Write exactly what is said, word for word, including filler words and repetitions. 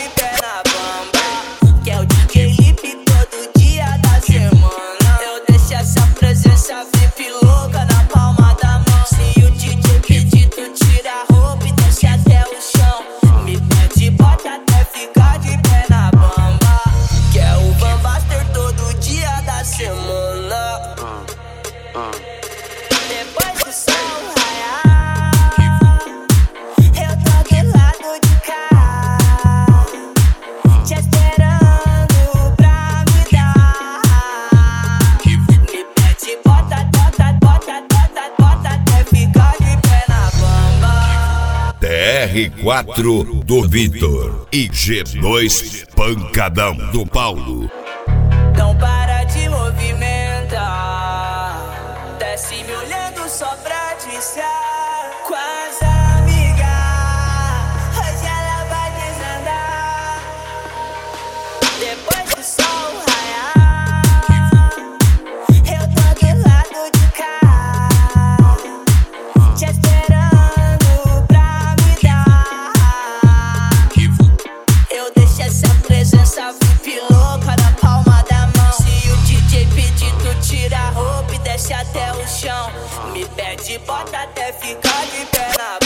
de pé na bamba. Que é o D J Lipe todo dia da semana. Eu deixo essa presença V I P louca na palma da mão. Se o D J pedir, tu tira a roupa e desce até o chão. Me pede bota até ficar de pé na bamba. Que é o Van Baster todo dia da semana. Depois do sol raiar, eu tô do lado de cá, te esperando pra me dar. Me pede bota, bota, bota, bota, bota até ficar de pé na bamba. T R quatro do Vitor e G dois Pancadão do Paulo. Não para de movimentar, desce me olhando só pra discar. Com as amigas, hoje ela vai desandar. Depois do sol raiar, eu tô do lado de cá, te esperando pra me dar. Eu deixo essa presença V I P louca na palma da mão. Se o D J pedir, tu tira a roupa e desce até o chão. Me pede bota até ficar de pé na